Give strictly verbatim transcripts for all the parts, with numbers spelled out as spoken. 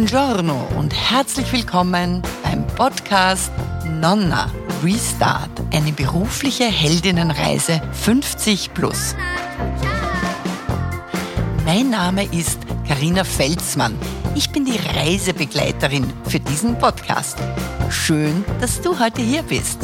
Buongiorno und herzlich willkommen beim Podcast Nonna Restart, eine berufliche Heldinnenreise fünfzig plus. Mein Name ist Carina Felsmann. Ich bin die Reisebegleiterin für diesen Podcast. Schön, dass du heute hier bist.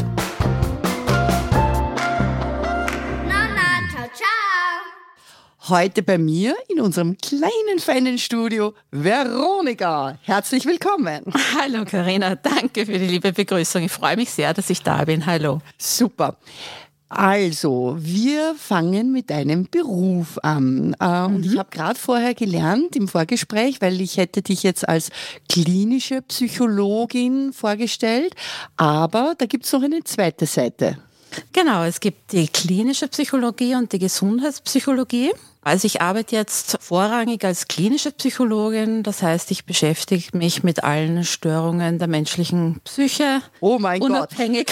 Heute bei mir in unserem kleinen, feinen Studio Veronika. Herzlich willkommen. Hallo Carina, danke für die liebe Begrüßung. Ich freue mich sehr, dass ich da bin. Hallo. Super. Also, wir fangen mit deinem Beruf an. Äh, und mhm. ich habe gerade vorher gelernt im Vorgespräch, weil ich hätte dich jetzt als klinische Psychologin vorgestellt, aber da gibt es noch eine zweite Seite. Genau, es gibt die klinische Psychologie und die Gesundheitspsychologie. Also ich arbeite jetzt vorrangig als klinische Psychologin, das heißt, ich beschäftige mich mit allen Störungen der menschlichen Psyche, oh mein unabhängig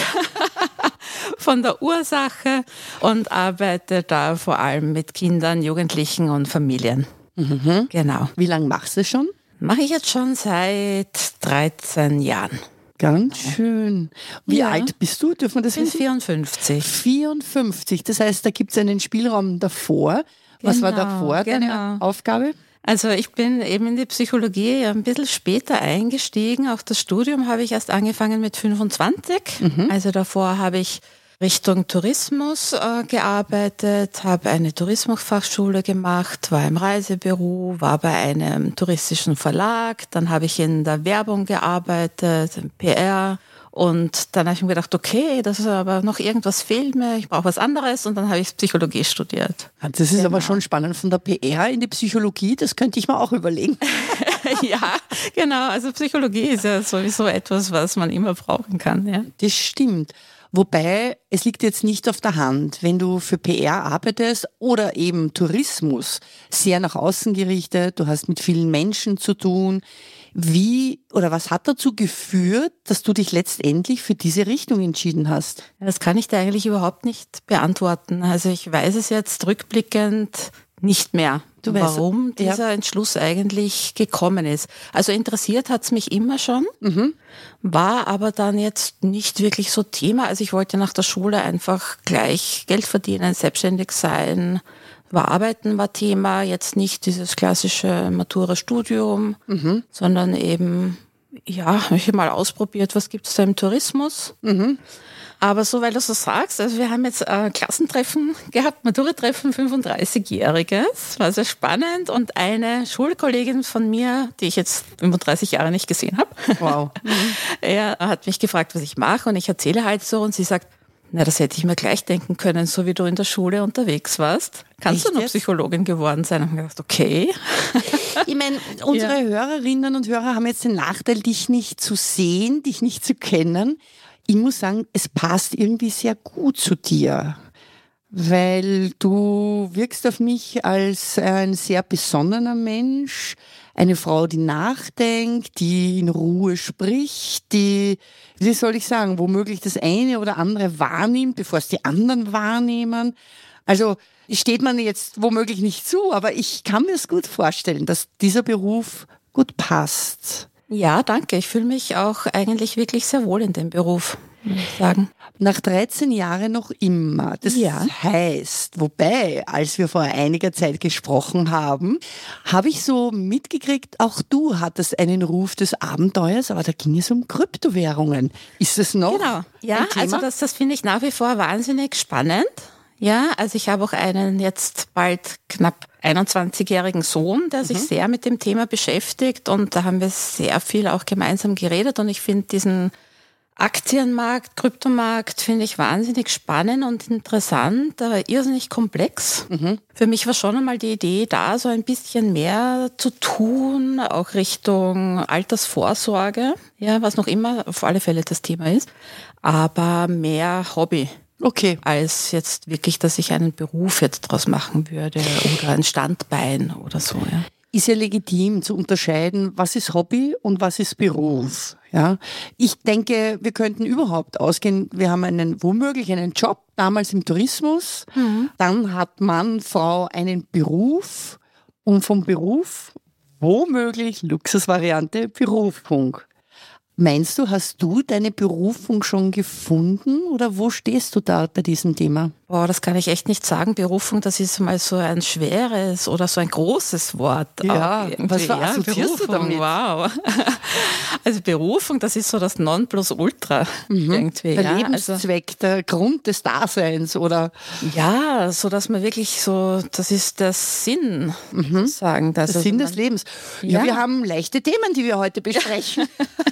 von der Ursache und arbeite da vor allem mit Kindern, Jugendlichen und Familien. Mhm. Genau. Wie lange machst du das schon? Mache ich jetzt schon seit dreizehn Jahren. Ganz schön. Wie ja. alt bist du? Dürfen wir das ich bin wissen? vierundfünfzig. vierundfünfzig, das heißt, da gibt es einen Spielraum davor. Was genau, war davor deine genau. Aufgabe? Also ich bin eben in die Psychologie ein bisschen später eingestiegen. Auch das Studium habe ich erst angefangen mit fünfundzwanzig. Mhm. Also davor habe ich Richtung Tourismus äh, gearbeitet, habe eine Tourismusfachschule gemacht, war im Reisebüro, war bei einem touristischen Verlag. Dann habe ich in der Werbung gearbeitet, im P R. Und dann habe ich mir gedacht, okay, das ist aber noch irgendwas fehlt mir, ich brauche was anderes und dann habe ich Psychologie studiert. Das ist genau. aber schon spannend, von der P R in die Psychologie, das könnte ich mir auch überlegen. Ja, genau, also Psychologie ist ja sowieso etwas, was man immer brauchen kann. Ja. Das stimmt. Wobei, es liegt jetzt nicht auf der Hand, wenn du für P R arbeitest oder eben Tourismus, sehr nach außen gerichtet, du hast mit vielen Menschen zu tun. Wie oder was hat dazu geführt, dass du dich letztendlich für diese Richtung entschieden hast? Das kann ich dir eigentlich überhaupt nicht beantworten. Also ich weiß es jetzt rückblickend nicht mehr, du weißt, warum dieser ja. Entschluss eigentlich gekommen ist. Also interessiert hat es mich immer schon, mhm. war aber dann jetzt nicht wirklich so Thema. Also ich wollte nach der Schule einfach gleich Geld verdienen, selbstständig sein. War Arbeiten war Thema, jetzt nicht dieses klassische Matura-Studium, mhm. sondern eben, ja, habe ich mal ausprobiert, was gibt es da im Tourismus. Mhm. Aber so, weil du so sagst, also wir haben jetzt äh, Klassentreffen gehabt, Matura-Treffen, fünfunddreißigjähriges, war sehr spannend und eine Schulkollegin von mir, die ich jetzt fünfunddreißig Jahre nicht gesehen habe, wow. mhm. er hat mich gefragt, was ich mache und ich erzähle halt so und sie sagt, na, das hätte ich mir gleich denken können, so wie du in der Schule unterwegs warst. Kannst Echt du noch jetzt? Psychologin geworden sein? Und ich gedacht, okay. Ich meine, unsere Ja. Hörerinnen und Hörer haben jetzt den Nachteil, dich nicht zu sehen, dich nicht zu kennen. Ich muss sagen, es passt irgendwie sehr gut zu dir, weil du wirkst auf mich als ein sehr besonnener Mensch, eine Frau, die nachdenkt, die in Ruhe spricht, die, wie soll ich sagen, womöglich das eine oder andere wahrnimmt, bevor es die anderen wahrnehmen. Also steht man jetzt womöglich nicht zu, aber ich kann mir es gut vorstellen, dass dieser Beruf gut passt. Ja, danke. Ich fühle mich auch eigentlich wirklich sehr wohl in dem Beruf, muss ich sagen. Nach dreizehn Jahren noch immer. Das ja. heißt, wobei, als wir vor einiger Zeit gesprochen haben, habe ich so mitgekriegt, auch du hattest einen Ruf des Abenteuers, aber da ging es um Kryptowährungen. Ist das noch Genau. Ja, ein Thema? also das, das finde ich nach wie vor wahnsinnig spannend. Ja, also ich habe auch einen jetzt bald knapp einundzwanzigjährigen Sohn, der sich mhm. sehr mit dem Thema beschäftigt und da haben wir sehr viel auch gemeinsam geredet und ich finde diesen Aktienmarkt, Kryptomarkt finde ich wahnsinnig spannend und interessant, aber irrsinnig komplex. Mhm. Für mich war schon einmal die Idee da, so ein bisschen mehr zu tun, auch Richtung Altersvorsorge, ja, was noch immer auf alle Fälle das Thema ist, aber mehr Hobby. Okay. Als jetzt wirklich, dass ich einen Beruf jetzt draus machen würde oder ein Standbein oder so. Ja. Ist ja legitim zu unterscheiden, was ist Hobby und was ist Beruf. Ja, ich denke, wir könnten überhaupt ausgehen, wir haben einen womöglich einen Job, damals im Tourismus, mhm. dann hat Mann, Frau einen Beruf und vom Beruf womöglich Luxusvariante Berufung. Meinst du, hast du deine Berufung schon gefunden oder wo stehst du da bei diesem Thema? Boah, das kann ich echt nicht sagen. Berufung, das ist mal so ein schweres oder so ein großes Wort. Ja, was ja, assoziierst du damit? Wow. Also Berufung, das ist so das Nonplusultra mhm. irgendwie. Der ja. Lebenszweck, also, der Grund des Daseins, oder? Ja, so dass man wirklich so, das ist der Sinn, mhm. sozusagen. Der also Sinn man, des Lebens. Ja. ja, wir haben leichte Themen, die wir heute besprechen.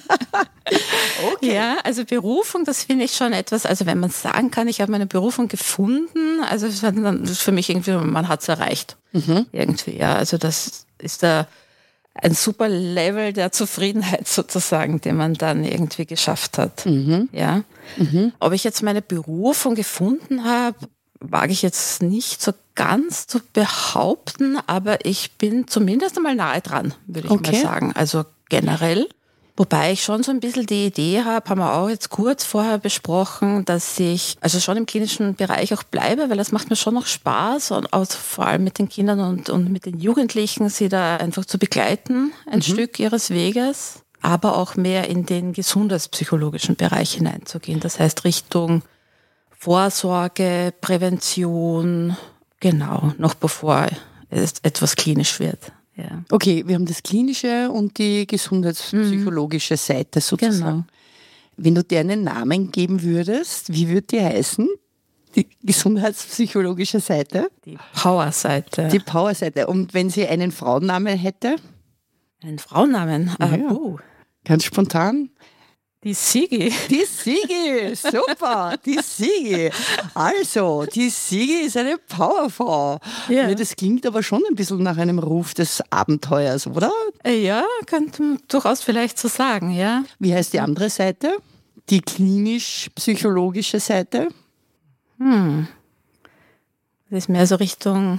Okay. Ja, also Berufung, das finde ich schon etwas, also wenn man sagen kann, ich habe meine Berufung gefunden, also das ist für mich irgendwie, man hat es erreicht. Mhm. Irgendwie, ja, also das ist da ein super Level der Zufriedenheit sozusagen, den man dann irgendwie geschafft hat. Mhm. Ja. Mhm. Ob ich jetzt meine Berufung gefunden habe, wage ich jetzt nicht so ganz zu behaupten, aber ich bin zumindest einmal nahe dran, würde ich okay. mal sagen. Also generell. Wobei ich schon so ein bisschen die Idee habe, haben wir auch jetzt kurz vorher besprochen, dass ich also schon im klinischen Bereich auch bleibe, weil das macht mir schon noch Spaß und auch vor allem mit den Kindern und, und mit den Jugendlichen, sie da einfach zu begleiten, ein mhm. Stück ihres Weges, aber auch mehr in den gesundheitspsychologischen Bereich hineinzugehen. Das heißt Richtung Vorsorge, Prävention, genau, noch bevor es etwas klinisch wird. Ja. Okay, wir haben das klinische und die gesundheitspsychologische mhm. Seite sozusagen. Genau. Wenn du dir einen Namen geben würdest, wie würde die heißen? Die gesundheitspsychologische Seite? Die Power-Seite. Die Power-Seite. Und wenn sie einen Frauennamen hätte? Einen Frauennamen? Ja. Ah, uh. Ganz spontan? Die Sigi. Die Sigi, super, die Sigi. Also, die Sigi ist eine Powerfrau. Ja. Ja, das klingt aber schon ein bisschen nach einem Ruf des Abenteuers, oder? Ja, könnte man durchaus vielleicht so sagen, ja. Wie heißt die andere Seite? Die klinisch-psychologische Seite? Hm. Das ist mehr so Richtung...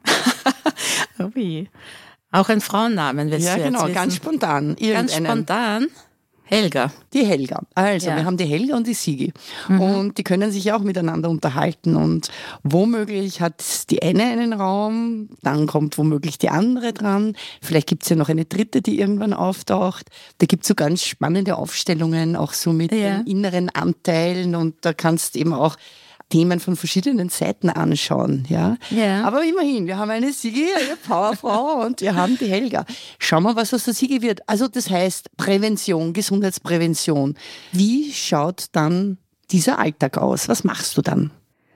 oh wie. Auch ein Frauennamen, willst ja, du genau, jetzt ganz spontan. Ganz spontan. Helga. Die Helga. Also, ja. wir haben die Helga und die Sigi. Mhm. Und die können sich auch miteinander unterhalten. Und womöglich hat die eine einen Raum, dann kommt womöglich die andere dran. Vielleicht gibt es ja noch eine dritte, die irgendwann auftaucht. Da gibt es so ganz spannende Aufstellungen, auch so mit ja. den inneren Anteilen. Und da kannst du eben auch Themen von verschiedenen Seiten anschauen. Ja? Ja. Aber immerhin, wir haben eine Sigi, eine Powerfrau und wir haben die Helga. Schauen wir, was aus der Sigi wird. Also das heißt Prävention, Gesundheitsprävention. Wie schaut dann dieser Alltag aus? Was machst du dann?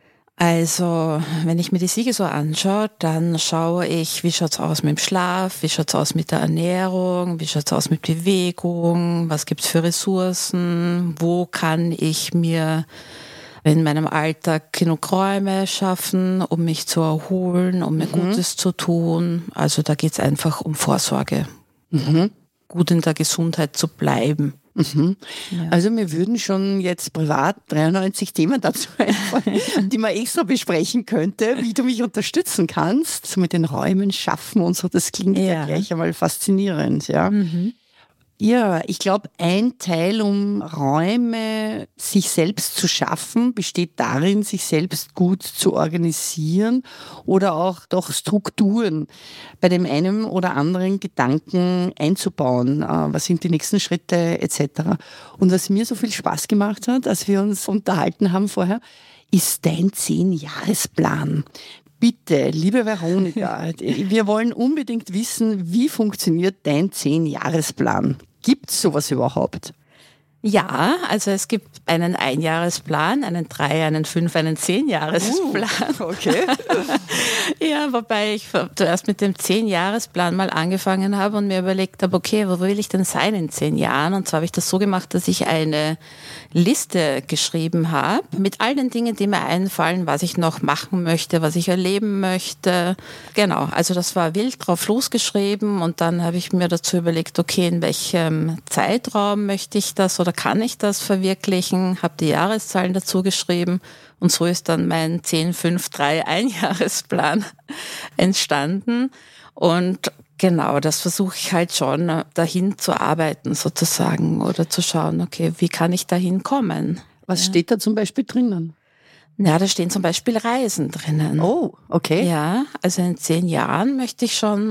Also, wenn ich mir die Sigi so anschaue, dann schaue ich, wie schaut's aus mit dem Schlaf, wie schaut's aus mit der Ernährung, wie schaut's aus mit Bewegung, was gibt's für Ressourcen, wo kann ich mir in meinem Alltag genug Räume schaffen, um mich zu erholen, um mir mhm. Gutes zu tun. Also da geht es einfach um Vorsorge. Mhm. Gut in der Gesundheit zu bleiben. Mhm. Ja. Also mir würden schon jetzt privat dreiundneunzig Themen dazu einfallen, die man extra besprechen könnte, wie du mich unterstützen kannst, so mit den Räumen schaffen und so. Das klingt ja, ja gleich einmal faszinierend. Ja. Mhm. Ja, ich glaube, ein Teil, um Räume sich selbst zu schaffen, besteht darin, sich selbst gut zu organisieren oder auch doch Strukturen bei dem einen oder anderen Gedanken einzubauen. Was sind die nächsten Schritte et cetera. Und was mir so viel Spaß gemacht hat, als wir uns unterhalten haben vorher, ist dein Zehn-Jahres-Plan. Bitte, liebe Veronika, wir wollen unbedingt wissen, wie funktioniert dein Zehn-Jahres-Plan? Gibt es sowas überhaupt? Ja, also es gibt einen Einjahresplan, einen Drei-, einen Fünf-, einen Zehn-Jahresplan. Uh, okay. Ja, wobei ich zuerst mit dem Zehn-Jahresplan mal angefangen habe und mir überlegt habe, okay, wo will ich denn sein in zehn Jahren? Und zwar habe ich das so gemacht, dass ich eine Liste geschrieben habe mit all den Dingen, die mir einfallen, was ich noch machen möchte, was ich erleben möchte. Genau, also das war wild drauf losgeschrieben und dann habe ich mir dazu überlegt, okay, in welchem Zeitraum möchte ich das oder kann ich das verwirklichen, habe die Jahreszahlen dazu geschrieben und so ist dann mein zehn fünf drei Einjahresplan entstanden und genau, das versuche ich halt schon dahin zu arbeiten sozusagen oder zu schauen, okay, wie kann ich dahin kommen? Was ja. steht da zum Beispiel drinnen? Ja, da stehen zum Beispiel Reisen drinnen. Oh, okay. Ja, also in zehn Jahren möchte ich schon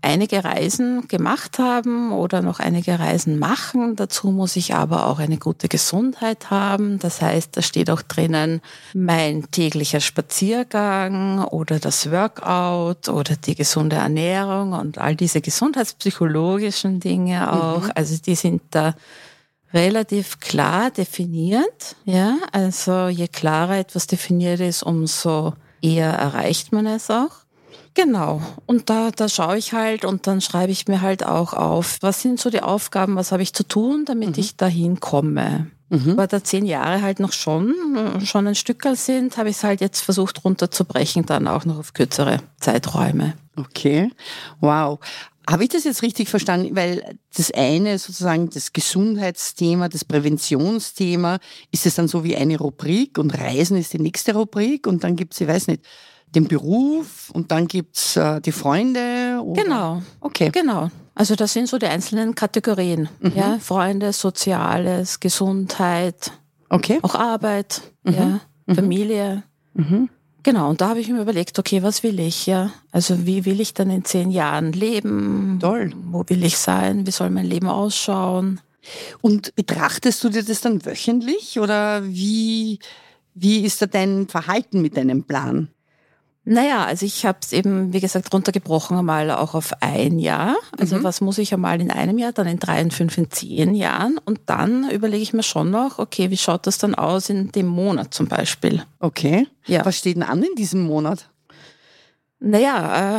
einige Reisen gemacht haben oder noch einige Reisen machen. Dazu muss ich aber auch eine gute Gesundheit haben. Das heißt, da steht auch drinnen mein täglicher Spaziergang oder das Workout oder die gesunde Ernährung und all diese gesundheitspsychologischen Dinge auch. Mhm. Also die sind da relativ klar definiert. Ja, also je klarer etwas definiert ist, umso eher erreicht man es auch. Genau. Und da, da schaue ich halt und dann schreibe ich mir halt auch auf, was sind so die Aufgaben, was habe ich zu tun, damit mhm. ich dahin komme. Mhm. Aber da zehn Jahre halt noch schon, schon ein Stückerl sind, habe ich es halt jetzt versucht runterzubrechen, dann auch noch auf kürzere Zeiträume. Okay, wow. Habe ich das jetzt richtig verstanden? Weil das eine sozusagen das Gesundheitsthema, das Präventionsthema, ist es dann so wie eine Rubrik und Reisen ist die nächste Rubrik und dann gibt's, ich weiß nicht, den Beruf und dann gibt's äh, die Freunde? Oder? Genau. Okay. Genau. Also das sind so die einzelnen Kategorien. Mhm. Ja, Freunde, Soziales, Gesundheit, okay. auch Arbeit, mhm. ja, mhm. Familie. Mhm. Genau, und da habe ich mir überlegt, okay, was will ich? Ja? Also wie will ich dann in zehn Jahren leben? Toll. Wo will ich sein? Wie soll mein Leben ausschauen? Und betrachtest du dir das dann wöchentlich oder wie, wie ist da dein Verhalten mit deinem Plan? Naja, also ich habe es eben, wie gesagt, runtergebrochen einmal auch auf ein Jahr. Also mhm. was muss ich einmal in einem Jahr, dann in drei, in fünf, in zehn Jahren. Und dann überlege ich mir schon noch, okay, wie schaut das dann aus in dem Monat zum Beispiel? Okay. Ja. Was steht denn an in diesem Monat? Naja, äh,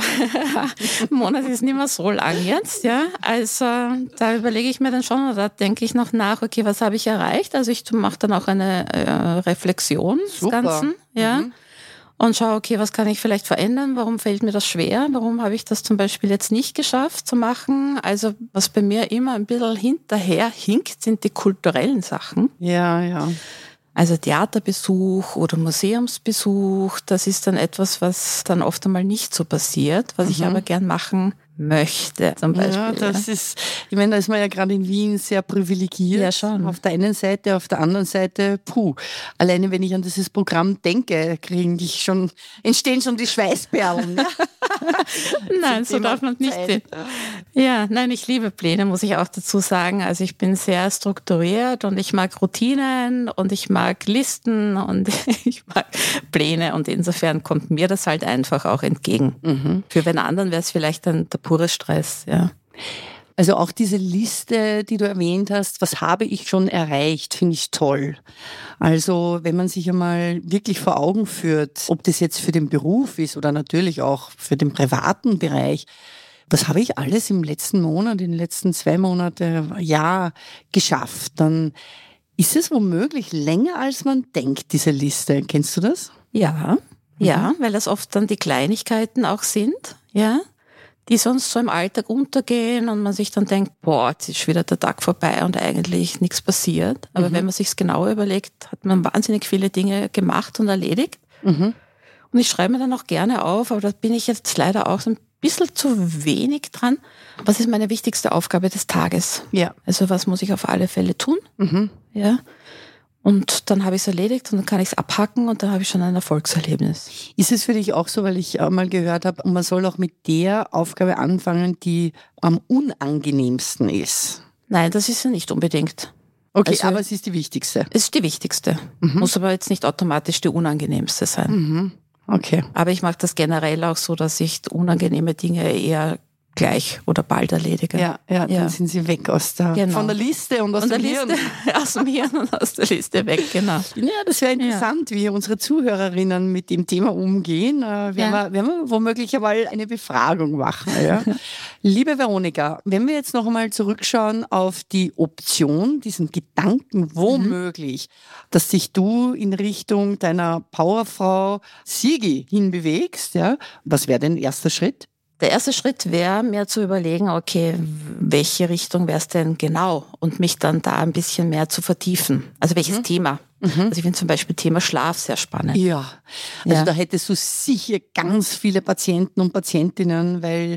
Monat ist nicht mehr so lang jetzt, ja. Also da überlege ich mir dann schon, oder denke ich noch nach, okay, was habe ich erreicht? Also ich mache dann auch eine äh, Reflexion des Super. Ganzen, ja. Mhm. Und schaue, okay, was kann ich vielleicht verändern? Warum fällt mir das schwer? Warum habe ich das zum Beispiel jetzt nicht geschafft zu machen? Also was bei mir immer ein bisschen hinterher hinkt, sind die kulturellen Sachen. Ja, ja. Also Theaterbesuch oder Museumsbesuch, das ist dann etwas, was dann oft einmal nicht so passiert, was mhm. ich aber gern machen möchte, zum Beispiel. Ja, das ja. ist, ich meine, da ist man ja gerade in Wien sehr privilegiert. Ja, schon. Auf der einen Seite, auf der anderen Seite, puh. Alleine wenn ich an dieses Programm denke, kriegen ich schon, entstehen schon die Schweißperlen. Nein, so darf man es nicht sehen. Ja, nein, ich liebe Pläne, muss ich auch dazu sagen. Also ich bin sehr strukturiert und ich mag Routinen und ich mag Listen und ich mag Pläne und insofern kommt mir das halt einfach auch entgegen. Mhm. Für einen anderen wäre es vielleicht dann der pure Stress, ja. Also auch diese Liste, die du erwähnt hast, was habe ich schon erreicht, finde ich toll. Also wenn man sich einmal wirklich vor Augen führt, ob das jetzt für den Beruf ist oder natürlich auch für den privaten Bereich, was habe ich alles im letzten Monat, in den letzten zwei Monaten, Jahr geschafft, dann ist es womöglich länger, als man denkt, diese Liste. Kennst du das? Ja, ja, weil das oft dann die Kleinigkeiten auch sind, ja, die sonst so im Alltag untergehen und man sich dann denkt, boah, jetzt ist wieder der Tag vorbei und eigentlich nichts passiert. Aber mhm. wenn man sich's genauer überlegt, hat man wahnsinnig viele Dinge gemacht und erledigt. Mhm. Und ich schreibe mir dann auch gerne auf, aber da bin ich jetzt leider auch so ein bisschen zu wenig dran. Was ist meine wichtigste Aufgabe des Tages? Ja. Also was muss ich auf alle Fälle tun? Mhm. Ja. Und dann habe ich es erledigt und dann kann ich es abhacken und dann habe ich schon ein Erfolgserlebnis. Ist es für dich auch so, weil ich mal gehört habe, man soll auch mit der Aufgabe anfangen, die am unangenehmsten ist? Nein, das ist ja nicht unbedingt. Okay, also, aber es ist die wichtigste. Es ist die wichtigste. Mhm. Muss aber jetzt nicht automatisch die unangenehmste sein. Mhm. Okay. Aber ich mache das generell auch so, dass ich unangenehme Dinge eher gleich oder bald erledige. Ja, ja, dann ja. sind sie weg aus der, genau. von der Liste und aus und dem der Hirn. Liste, aus dem Hirn und aus der Liste weg, genau. Ja, das wäre interessant, ja. wie unsere Zuhörerinnen mit dem Thema umgehen. Äh, werden, ja. wir, werden wir womöglich einmal eine Befragung machen. Ja? Liebe Veronika, wenn wir jetzt noch einmal zurückschauen auf die Option, diesen Gedanken womöglich, mhm. dass dich du in Richtung deiner Powerfrau Sigi hinbewegst, ja? Was wäre denn erster Schritt? Der erste Schritt wäre, mir zu überlegen, okay, welche Richtung wäre es denn genau und mich dann da ein bisschen mehr zu vertiefen. Also welches mhm. Thema. Mhm. Also ich finde zum Beispiel Thema Schlaf sehr spannend. Ja, also ja. da hättest du sicher ganz viele Patienten und Patientinnen, weil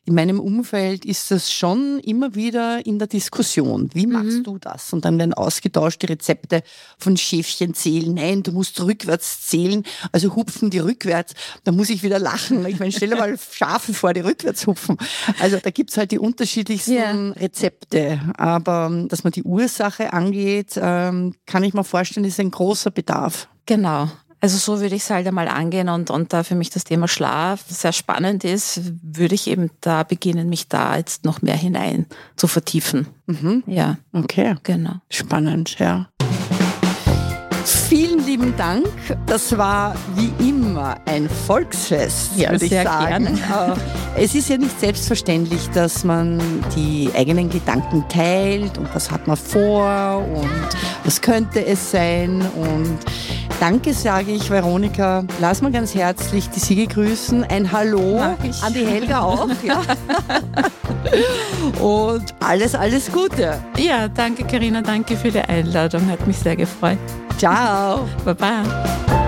in meinem Umfeld ist das schon immer wieder in der Diskussion. Wie machst mhm. du das? Und dann werden ausgetauschte Rezepte von Schäfchen zählen. Nein, du musst rückwärts zählen, also hupfen die rückwärts. Da muss ich wieder lachen. Ich meine, stell dir mal Schafe vor, die rückwärts hupfen. Also da gibt's halt die unterschiedlichsten ja. Rezepte. Aber dass man die Ursache angeht, ähm, kann ich mir vorstellen, ist ein großer Bedarf. Genau. Also so würde ich es halt einmal angehen und, und da für mich das Thema Schlaf sehr spannend ist, würde ich eben da beginnen, mich da jetzt noch mehr hinein zu vertiefen. Mhm. Ja. Okay. Genau. Spannend, ja. Vielen lieben Dank. Das war wie immer ein Volksfest, ja, würde ich sehr sagen. Gerne. Es ist ja nicht selbstverständlich, dass man die eigenen Gedanken teilt und was hat man vor und was könnte es sein. Und danke sage ich, Veronika. Lass mal ganz herzlich die Sigi grüßen. Ein Hallo an die Helga auch. Ja. Und alles, alles Gute. Ja, danke Carina, danke für die Einladung. Hat mich sehr gefreut. Ciao. Baba.